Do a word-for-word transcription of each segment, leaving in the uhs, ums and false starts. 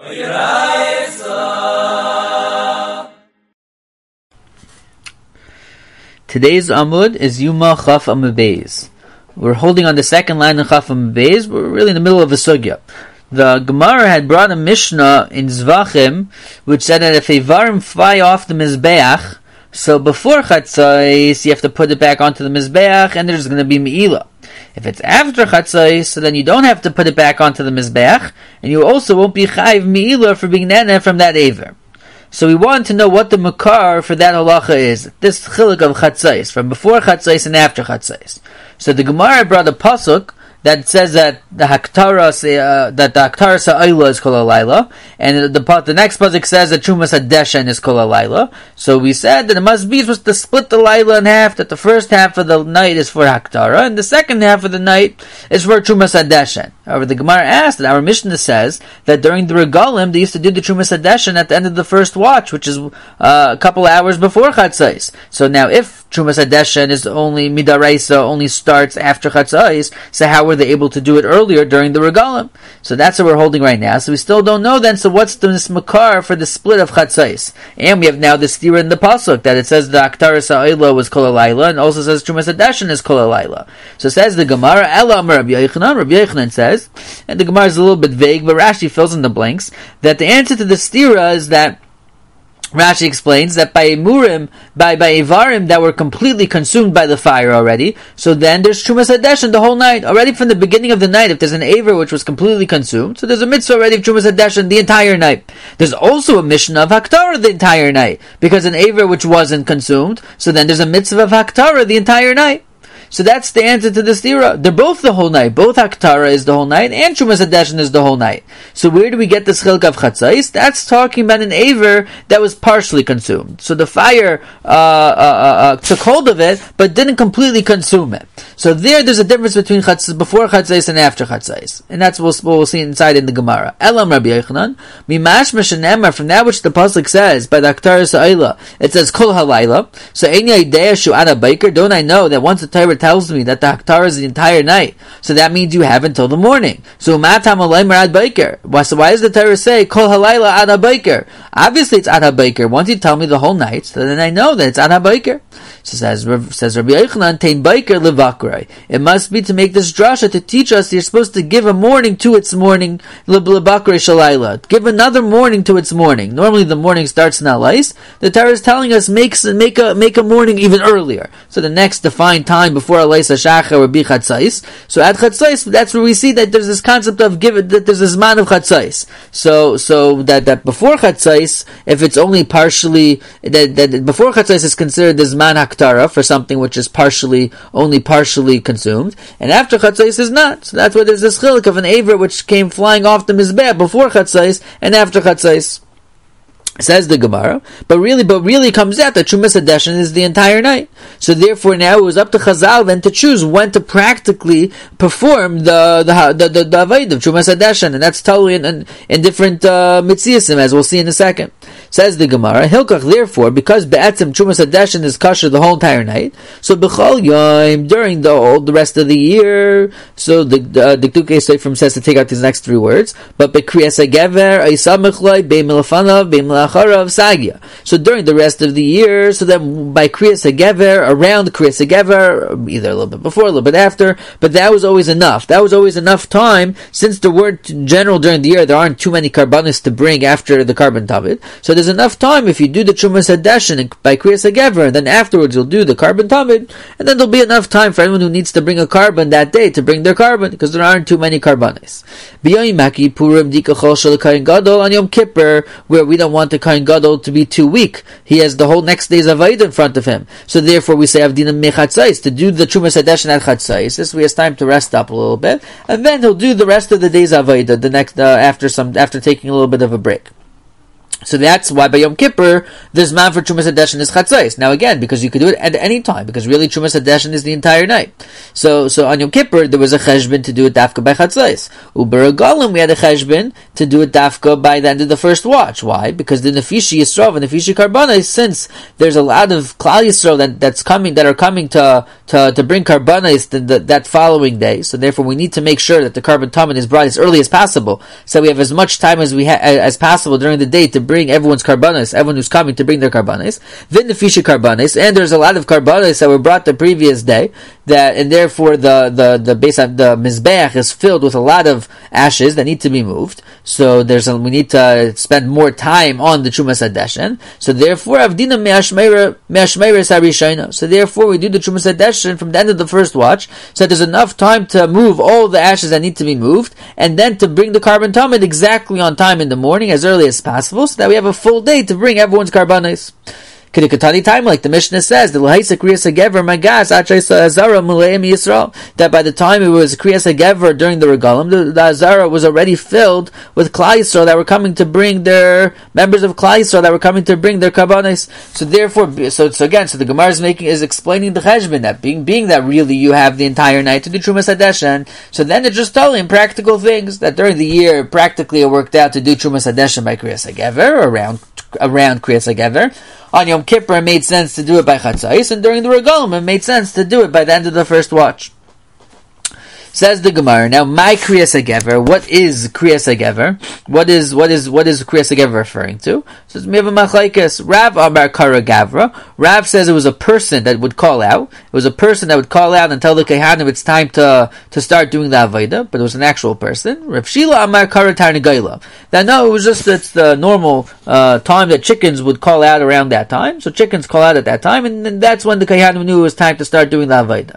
Today's Amud is Yuma Chaf Amud Beis. We're holding on the second line of Chaf Amud Beis. We're really in the middle of a sugya. The Gemara had brought a Mishnah in Zvachim, which said that if a varim fly off the Mizbeach, so before Chatzos, you have to put it back onto the Mizbeach, and there's going to be Me'ilah. If it's after Chatzos, so then you don't have to put it back onto the Mizbeach, and you also won't be Chayiv Me'ilah for being Nana from that Aver. So we want to know what the makar for that halacha is. This chiluk of chatzais, from before chatzais and after chatzais. So the Gemara brought a pasuk that says that the haktara uh, that the haktara sa'ila is kol halayla, and the the, the next pasuk says that trumas hadeshen is kol halayla. So we said that it must be supposed to split the layla in half. That the first half of the night is for haktara, and the second half of the night is for trumas hadeshen. However, the Gemara asked that our Mishnah says that during the regalim they used to do the trumas hadeshen at the end of the first watch, which is uh, a couple hours before chatzais. So now, if trumas hadeshen is only midaraisa, only starts after chatzais, so how were they able to do it earlier during the regalim? So that's what we're holding right now. So we still don't know then. So what's the makar for the split of chatzais? And we have now the stira in the pasuk that it says the aktar sa'ila was kol halayla, and also says trumas hadeshen is kol halayla. So says the Gemara, Ela Amar Rabbi Yochanan. Rabbi Yochanan says, and the Gemara is a little bit vague, but Rashi fills in the blanks, that the answer to the stira is that Rashi explains that by Murim, by, by Ivarim that were completely consumed by the fire already, so then there's Trumas Hadeshen the whole night. Already from the beginning of the night, if there's an Aver which was completely consumed, so there's a mitzvah already of Trumas Hadeshen the entire night. There's also a Mishnah of Haktara the entire night, because an Aver which wasn't consumed, so then there's a mitzvah of Haktara the entire night. So that's the answer to the stira. They're both the whole night. Both Haktara is the whole night, and Trumas Hadeshen is the whole night. So where do we get this chiluk of chatzais? That's talking about an aver that was partially consumed. So the fire uh, uh, uh, took hold of it, but didn't completely consume it. So there, there's a difference between chatzais, before chatzais and after chatzais, and that's what we'll, we'll see inside in the Gemara. Elam Rabbi Yochanan, mimash mishanemar, from that which the pasuk says by the Haktara Sa'ila, it says kol halayla. So enya idea shu'ana biker. Don't I know that once the Torah tells me that the Haktara is the entire night, so that means you have until the morning. So matam alaymer ad biker. So why does the Torah say kol halayla ad biker? Obviously it's ad biker. Once you tell me the whole night, so then I know that it's ad biker. So says says Rabbi Yochanan, tein biker levakrai. It must be to make this drasha to teach us you're supposed to give a morning to its morning, levakrai shalayla. Give another morning to its morning. Normally the morning starts in alais. The Torah is telling us makes make a make a morning even earlier. So the next defined time before alais hashachar would be chatzais. So at chatzais, that's where we see that there's this concept of give it that there's this man of chatzais. So so that that before chatzais, if it's only partially that that before chatzais is considered this man haktara for something which is partially only partially consumed, and after chatzais is not. So that's why there's this chiluk of an aver which came flying off the mizbeh before chatzais and after chatzais. Says the Gemara, but really, but really comes out that Trumas Hadeshen is the entire night. So therefore, now it was up to Chazal then to choose when to practically perform the the the the, the avodah of Trumas Hadeshen, and that's totally in, in, in different uh, mitziasim, as we'll see in a second. Says the Gemara, Hilkach, therefore, because Be'etzim Trumas Hadeshen is kosher the whole entire night, so B'chol Yom, during the whole, the rest of the year, so the the Diktukei Seifrim says to take out these next three words, but Be'kriyas HaGever, Aisamichloi, Be'milafanav, Be'milafanav, so during the rest of the year, so then by Kriyas HaGever, around Kriyas HaGever, either a little bit before, a little bit after, but that was always enough. That was always enough time, since there weren't, in general, during the year, there aren't too many karbanis to bring after the carbon tavid. So there's enough time if you do the Trumas Hadeshen by Kriyas HaGever, and then afterwards you'll do the carbon tavid, and then there'll be enough time for anyone who needs to bring a carbon that day to bring their carbon, because there aren't too many karbanis. B'yoyim Purim dikachol shel kain gadol on Yom Kippur, where we don't want the Kain Gadol to be too weak. He has the whole next day's Avodah in front of him. So therefore we say Avdina Mechatzais, to do the Trumas Hadeshen at Chatzais. This way he has time to rest up a little bit, and then he'll do the rest of the day's Avodah the next uh, after some after taking a little bit of a break. So that's why by Yom Kippur, this man for Trumas Hadeshen is Chatzais. Now again, because you could do it at any time, because really Trumas Hadeshen is the entire night. So so on Yom Kippur, there was a cheshbon to do it dafka by Chatzais. Uber Galim, we had a cheshbon to do it dafka by the end of the first watch. Why? Because the Nefishi Yisrael and Nefishi Karbanis, since there's a lot of Klal Yisrael that, that's coming, that are coming to to, to bring karbanos the, the, that following day. So therefore we need to make sure that the carbon tamid is brought as early as possible. So we have as much time as we ha- as possible during the day to bring everyone's karbanos, everyone who's coming to bring their karbanos. Then the fisha karbanos, and there's a lot of karbanos that were brought the previous day, that, and therefore the, the, the base of the mizbeach is filled with a lot of ashes that need to be moved. So there's a, we need to spend more time on the Trumas Hadeshen. So therefore, Avdina Me'ashmeira Harishayna. So therefore, we do the Trumas Hadeshen from the end of the first watch, so there's enough time to move all the ashes that need to be moved, and then to bring the carbon tamid exactly on time in the morning, as early as possible, so that we have a full day to bring everyone's karbanos. Kidikatani time, like the Mishnah says, the Lahaisa Kriyas HaGever Magas Achaysa Azara Muleim Yisrael, that by the time it was Kriyas HaGever during the Regalim, the, the Azara was already filled with Klal Yisrael that were coming to bring their members of Klal Yisrael that were coming to bring their karbanos. So therefore, so, so again, so the Gemara is making is explaining the cheshbon that being being that really you have the entire night to do Trumas Hadeshen. So then they're just telling practical things that during the year practically it worked out to do Trumas Hadeshen by Kriyas HaGever around around Kriyas HaGever. On Yom Kippur, it made sense to do it by Chatzais, and during the Regalim, it made sense to do it by the end of the first watch. Says the Gemara. Now, my Kriyas HaGever, what is Kriyas HaGever? What is, what is, what is Kriyas HaGever referring to? So it's Miva Machlaikas. Rav Amar Kara Gavra. Rav says it was a person that would call out. It was a person that would call out and tell the Kehanim it's time to, to start doing the Avodah, but it was an actual person. Rav Shila Amar Kara Tarnagayla. Now, no, it was just, it's the normal, uh, time that chickens would call out around that time. So chickens call out at that time, and, and that's when the Kehanim knew it was time to start doing the Avodah.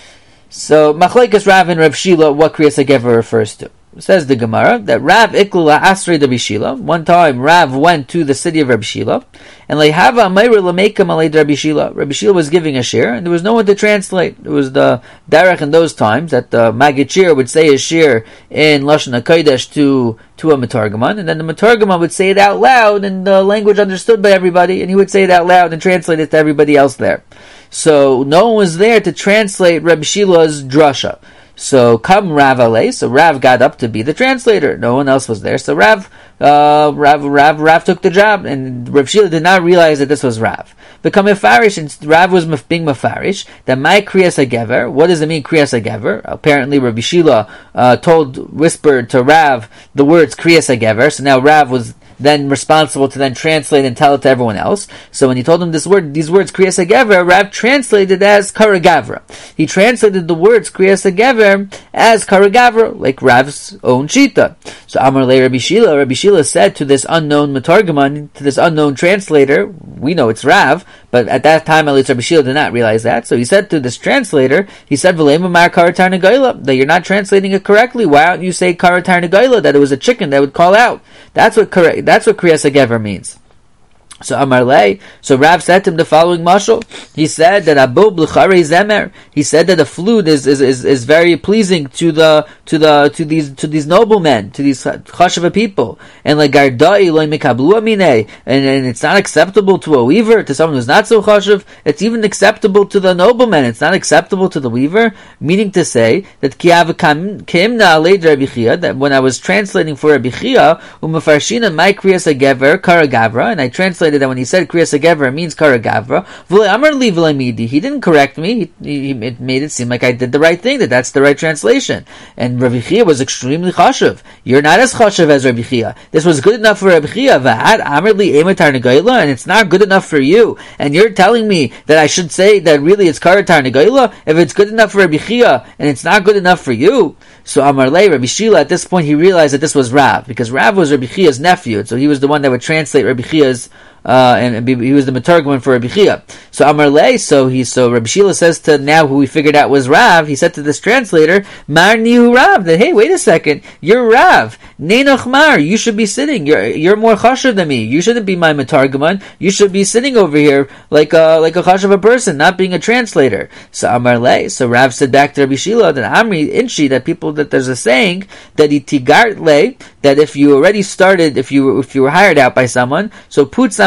So, Machlaikas Rav and Rav Shila, what Kriyas HaGever refers to. Says the Gemara, that Rav Ikla Asrei Rabbi Shila, one time Rav went to the city of Rabbi Shila, and Lehava Amayra Lamekam Alei Rabbi Shila. Rabbi Shila was giving a shir, and there was no one to translate. It was the derech in those times that the Maggid Shir would say a shir in Lashon HaKodesh to, to a Metargaman, and then the Metargaman would say it out loud in the language understood by everybody, and he would say it out loud and translate it to everybody else there. So no one was there to translate Rabbi Shila's drasha. So come Rav Alei, so Rav got up to be the translator. No one else was there, so Rav, uh, Rav, Rav, Rav took the job, and Rav Shila did not realize that this was Rav. Become Mefarish, and Rav was being Mefarish, that my Kriyas HaGever, what does it mean Kriyas HaGever? Apparently Rabbi Shila, uh, told, whispered to Rav the words Kriyas HaGever, so now Rav was then responsible to then translate and tell it to everyone else. So when he told him this word, these words Kriyas HaGever, Rav translated as Karagavra. He translated the words Kriyas HaGever as Karagavra, like Rav's own Shita. So Amar Le Rabbi Shila, Rabbi Shila said to this unknown Metargaman, to this unknown translator, we know it's Rav, but at that time at least Rabbi Shila did not realize that. So he said to this translator, he said, V'leimamar Karatar Nagayla, that you're not translating it correctly. Why don't you say Karatar Nagayla, that it was a chicken that would call out? That's what correct. That's what Kriyas HaGever means. So Amar Lei, so Rav said to him the following mashal. He said that Abu B'Lcharei Zemer. He said that the flute is, is, is, is very pleasing to the to the to these to these noblemen, to these chashava people. And like Gardai loy mikablu aminei, and and it's not acceptable to a weaver, to someone who's not so chashav. It's even acceptable to the nobleman. It's not acceptable to the weaver. Meaning to say that kiav kimna alei Rabbi Chia, that when I was translating for Rabbi Chia, umafarshina my Kriyas HaGever Karagavra, and I translated that when he said Kriyas HaGever, it means Karagavra. He didn't correct me. He, he it made it seem like I did the right thing, that that's the right translation. And Rabbi Chia was extremely chashav. You're not as chashav as Rabbi Chia. This was good enough for Rabbi Chia, and it's not good enough for you. And you're telling me that I should say that really it's Karatar Nagayla if it's good enough for Rabbi Chia and it's not good enough for you. So Amar Lei, Rabbi Shila, at this point he realized that this was Rav, because Rav was Rabbi Chia's nephew, so he was the one that would translate Rabbi Chia's Uh, and, and he was the Metargman for Rabbi Chia. So Amar Lei, so he, so Rabbi Shila says to now who we figured out was Rav, he said to this translator, Mar Nihu Rav, that hey, wait a second, you're Rav. Neinach Mar, you should be sitting. You're, you're more chashav than me. You shouldn't be my Metargman. You should be sitting over here like a, like a chashav a person, not being a translator. So Amar Lei, so Rav said back to Rabbi Shila, that Amri, Inshi, that people, that there's a saying, that Itigart Lei, that if you already started, if you, if you were hired out by someone, so Putzam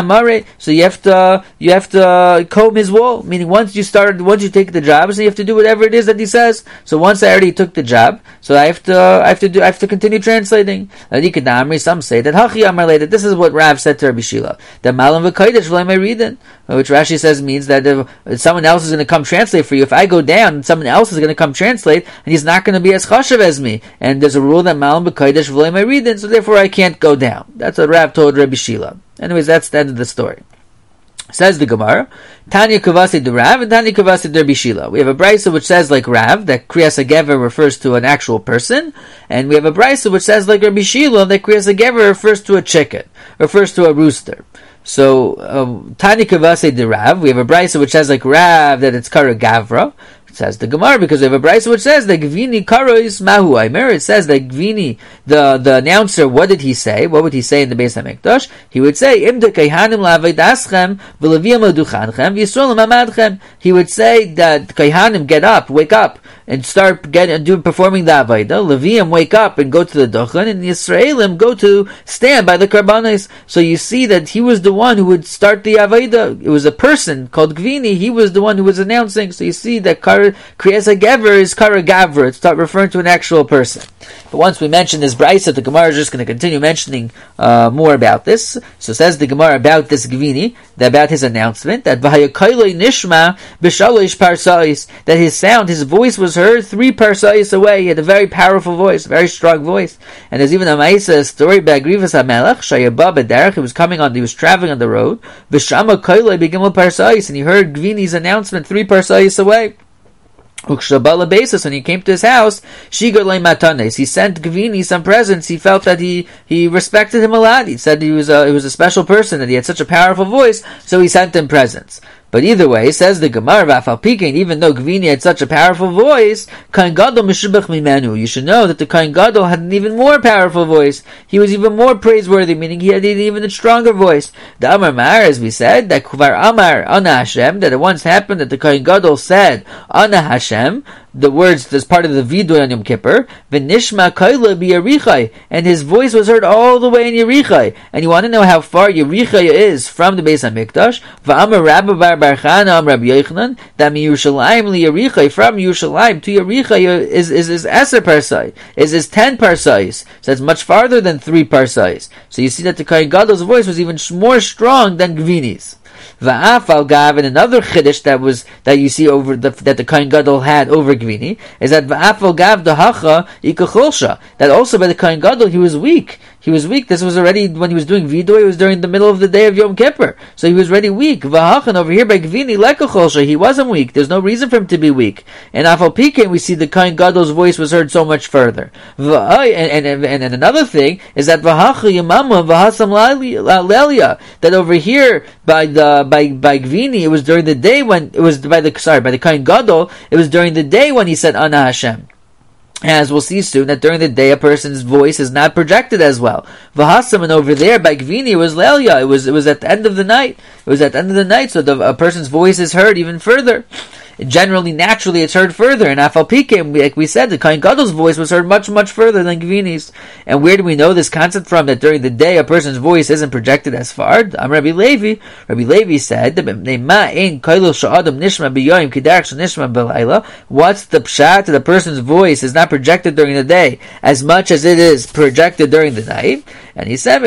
amare. So you have to you have to uh, comb his wool. Meaning, once you start, once you take the job, so you have to do whatever it is that he says. So once I already took the job, so I have to uh, I have to do I have to continue translating. Some say that Hachi Amar that this is what Rav said to Rabbi Shila. That Malam v'Kodesh v'Lei reading, which Rashi says means that if someone else is going to come translate for you, if I go down, and someone else is going to come translate, and he's not going to be as chashav as me. And there's a rule that Malam v'Kodesh v'Lei reading, so therefore I can't go down. That's what Rav told Rabbi Shila. Anyways, that's the end of the story. Says the Gemara, Tanya Kavasi de Rav and Tanya Kavasi de Rabbi Shila. We have a brisa which says like Rav, that Kriyas HaGever refers to an actual person, and we have a brisa which says like Rabbi Shila, that Kriyas HaGever refers to a chicken, refers to a rooster. So, um, Tanya Kavasi de Rav, we have a brisa which says like Rav, that it's Kara Gavra. It says the Gemara, because we have a brisa which says that Gvini Karois Mahu Aimer. It says that Gvini, the, the announcer, what did he say? What would he say in the Beis HaMikdash? He would say, Imde Kayhanim La'avaydaschem V'Leviam L'Duchanchem V'Yisrael L'Mamadchem. He would say that Kayhanim, get up, wake up, and start get and do performing the Avayda. Levium, wake up and go to the Duchan, and the Yisraelim go to stand by the Karbanos. So you see that he was the one who would start the Avayda. It was a person called Gvini. He was the one who was announcing. So you see that Kriyas HaGever is Kara Gavra. It's not referring to an actual person. But once we mention this brisa, the Gemara is just going to continue mentioning uh, more about this. So says the Gemara about this Gvini, about his announcement, that V'hayakoyloi nishma b'shalosh parsais, that his sound, his voice was heard three parsais away. He had a very powerful voice, a very strong voice. And there's even a Ma'isa story by Agrivas HaMelech, Shayabah b'derech, he was coming on, he was traveling on the road, V'shama koyloi b'gimel parsais, and he heard Gvini's announcement three parsais away. Ukshabala basis, when he came to his house, Shigalei Matanes, he sent Gvini some presents. He felt that he, he respected him a lot. He said he was a, he was a special person, that he had such a powerful voice, so he sent him presents. But either way, says the Gemara, V'afal Pikein, even though Gvini had such a powerful voice, Kohen Gadol Meshubach Mimenu. You should know that the Kohen Gadol had an even more powerful voice. He was even more praiseworthy, meaning he had an even stronger voice. The Amar Mar, as we said, that Kuvar Amar Ana Hashem, that it once happened that the Kohen Gadol said Ana Hashem, the words as part of the Vidoy on Yom Kippur, V'nishma Koila b'Yerichai, and his voice was heard all the way in Yerichai. And you want to know how far Yerichai is from the Beis HaMikdash? V'amar Rabba Bar Bar Chana Am Rabbi Yochanan, that mi Yerushalayim li Yerichai, from Yerushalayim to Yerichai is is is Eser parsai, is is ten parsais. So it's much farther than three parsais. So you see that the Kohen Gadol's voice was even more strong than Gvini's. Va'afal gav, and another chiddush that was that you see over the that the Kohen Gadol had over Gvini is that va'afal gav dahacha ikacholsha, that also by the Kohen Gadol he was weak. He was weak. This was already when he was doing Vidoy. It was during the middle of the day of Yom Kippur, so he was already weak. V'hachan over here by Gvini lekacholsha, he wasn't weak. There's no reason for him to be weak. And afal pikein, we see the Kohen Gadol's voice was heard so much further. And, and, and, and another thing is that v'hacha yamama v'hasam lelia, that over here by the by by Gvini, it was during the day when it was by the sorry by the Kohen Gadol, it was during the day when he said Ana Hashem. As we'll see soon, that during the day a person's voice is not projected as well. V'hasam, and over there by Gvini it was lelia. It was it was at the end of the night. It was at the end of the night, so the, a person's voice is heard even further. Generally, naturally, it's heard further. And afal pikim, like we said, the Kohen Gadol's voice was heard much, much further than Gvini's. And where do we know this concept from? That during the day, a person's voice isn't projected as far. I'm Rabbi Levi. Rabbi Levi said, "What's the pshat? That a person's voice is not projected during the day as much as it is projected during the night." And he said,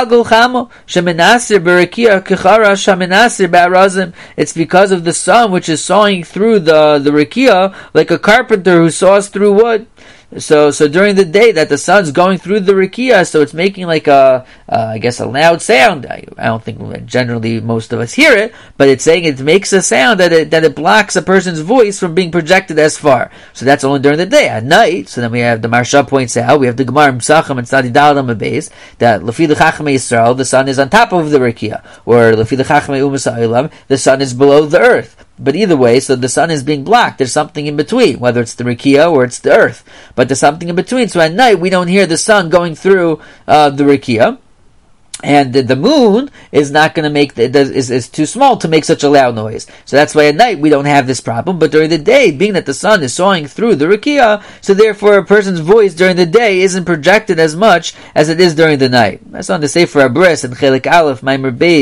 "It's because of the sun which is sawing through the the rakia like a carpenter who saws through wood." So, so during the day that the sun's going through the rakia, so it's making like a, uh, I guess a loud sound. I, I don't think generally most of us hear it, but it's saying it makes a sound that it, that it blocks a person's voice from being projected as far. So that's only during the day. At night, so then we have the Marsha points out, we have the Gemara M'sacham and Tzadi Dalam Abayz, that Lefi L'Chachmei Yisrael, the sun is on top of the rakia, or Lefi L'Chachmei Umas Ha'olam, the sun is below the earth. But either way, so the sun is being blocked. There's something in between, whether it's the rakia or it's the earth. But there's something in between. So at night, we don't hear the sun going through uh, the rakia. And the, the moon is not going to make, the, is, is too small to make such a loud noise. So that's why at night we don't have this problem. But during the day, being that the sun is sawing through the rakia, so therefore a person's voice during the day isn't projected as much as it is during the night. That's on the Sefer Abris and Chelik Aleph, Maimer Beis,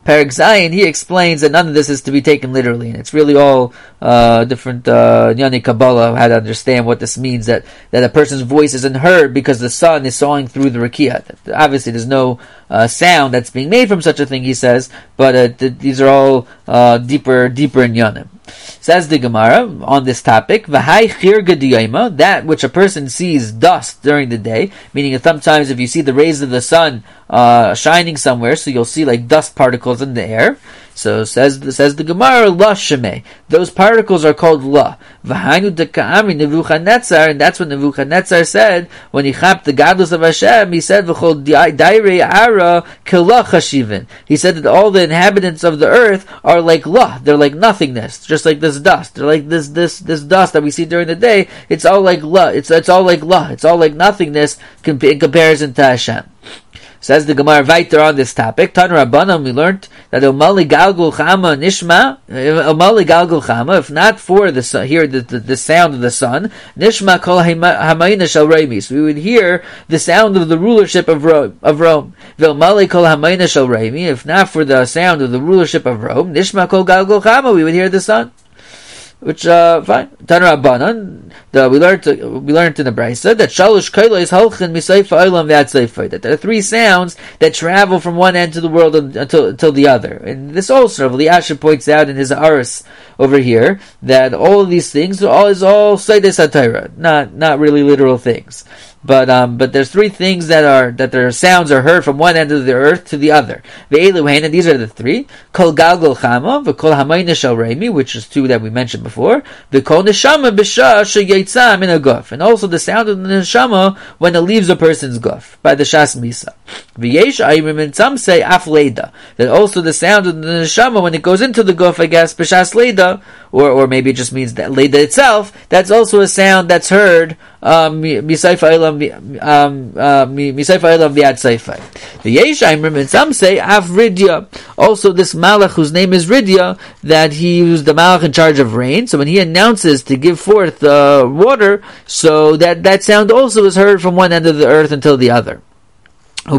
Perek Zayin, he explains that none of this is to be taken literally, and it's really all uh, different uh, Nyani Kabbalah, how to understand what this means, that, that a person's voice isn't heard because the sun is sawing through the rakia. Obviously, there's no uh, sound that's being made from such a thing, he says, but uh, th- these are all uh, deeper deeper in Yanim. Says the Gemara on this topic, V'hai chir gediyayma, that which a person sees dust during the day, meaning that sometimes if you see the rays of the sun uh, shining somewhere, so you'll see like dust particles in the air. So says says the Gemara, la shemeh. Those particles are called la. V'hainu deka'amri Nebuchadnezzar, and that's what Nebuchadnezzar said when he chapped the godless of Hashem. He said, "V'chol dairei ara kela chashivin." He said that all the inhabitants of the earth are like la. They're like nothingness, just like this dust. They're like this this this dust that we see during the day. It's all like la. It's it's all like la. It's all like nothingness in comparison to Hashem. Says the Gemara weiter on this topic. Tan Rabbanan, we learned that Omali Galgul Chama Nishma, Omali Galgul Chama, if not for the sun, hear the, the, the sound of the sun, Nishma Kol Hamayna Shal Remis, we would hear the sound of the rulership of Rome. Of Rome. Omali Kol Hamayna Shal Remi, if not for the sound of the rulership of Rome, Nishma Kol Galgul Chama, we would hear the sun. Which, uh, fine. Tanur Rabbanan, the, we learned, uh, we learned in the Brisa that Shalosh Kaila is Halchin Misayfa Olam V'Atzayfa, that there are three sounds that travel from one end to the world until, until the other. And this also, Liasha points out in his Aris over here, that all of these things are all, is all Seides HaTorah, not, not really literal things. But um, but there's three things that are that their sounds are heard from one end of the earth to the other. Ve'eluhena, these are the three. Kol galgol chama, v'kol hamayna shel reimi, which is two that we mentioned before. V'kol neshama b'shah sheyetzah min haguf, and also the sound of the neshama when it leaves a person's guf by the shas misa. V'yesh ayimim, and some say af leida, that also the sound of the neshama when it goes into the guf, I guess b'shas leida, or or maybe it just means that leida itself. That's also a sound that's heard. Um, misayfa ilam, um, uh, misayfa ilam viad sayfa. The Yeshayim, and some say af Ridya. Also, this Malach whose name is Ridya, that he was the Malach in charge of rain. So when he announces to give forth uh, water, so that that sound also is heard from one end of the earth until the other. And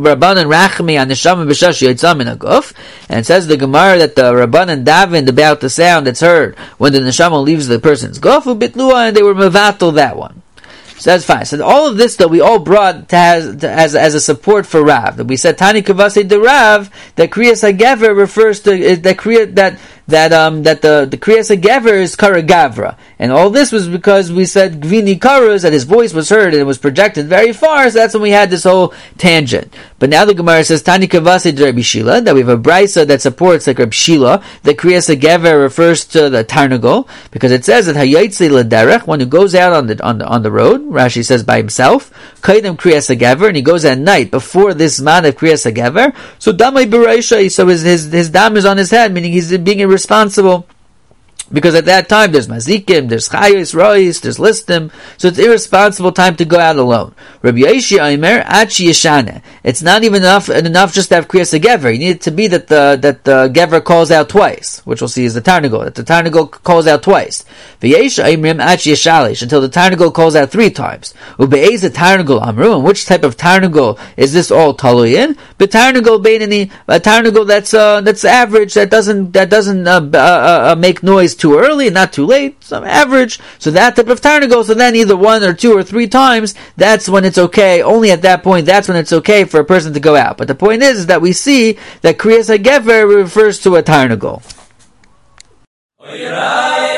says the Gemara that the Rabbanan davened about the sound that's heard when the neshama leaves the person's guf, and they were mevatel that one. So that's fine. So all of this, though, we all brought to as, to, as, as a support for Rav. That we said Tani Kavase de Rav, that Kriyas HaGever refers to that Kriya that that um that the the Kriyas HaGever is Kara Gavra, and all this was because we said Gvini Karuz, that his voice was heard and it was projected very far. So that's when we had this whole tangent. But now the Gemara says Tani Kavase de Rabbi Shila, that we have a brisa that supports like Rabbi Shila, that Kriyas HaGever refers to the Tarnagol, because it says that Hayotze L'derech, one who goes out on the on the on the road. Rashi says by himself, Kaidem Kriyas HaGever, and he goes at night before this man of Kriyas HaGever. So Damai B'Reisha, so his his his dam is on his head, meaning he's being irresponsible. Because at that time there's mazikim, there's chayos, rois, there's listim, so it's irresponsible time to go out alone. Rabbi Yoshi Aimer achi yeshane. It's not even enough enough just to have kriyas gever. You need it to be that the that the gever calls out twice, which we'll see is the tarnagol. That the tarnagol calls out twice. V'yesh Aimerim achi yeshalish, until the tarnagol calls out three times. Ube'ez a tarnagol amru. And which type of tarnagol is this all taluyin? But tarnagol beinani, a tarnagol that's uh, that's average, that doesn't that doesn't uh, uh, uh, make noise too early and not too late, some average. So that type of tarnagol, so then either one or two or three times, that's when it's okay. Only at that point, that's when it's okay for a person to go out. But the point is, is that we see that Kriyas HaGever refers to a tarnagol.